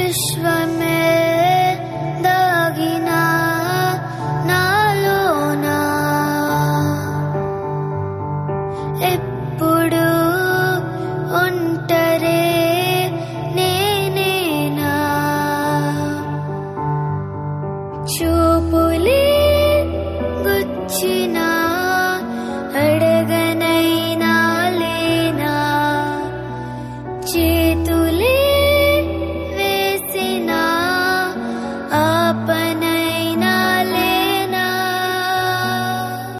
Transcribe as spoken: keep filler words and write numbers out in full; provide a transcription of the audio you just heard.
విశ్వమే దాగిన నాలోనా ఎప్పుడు ఒంటరే నేనేనా చూపులే గుచ్చిన అడగనైనా లేనా చేతు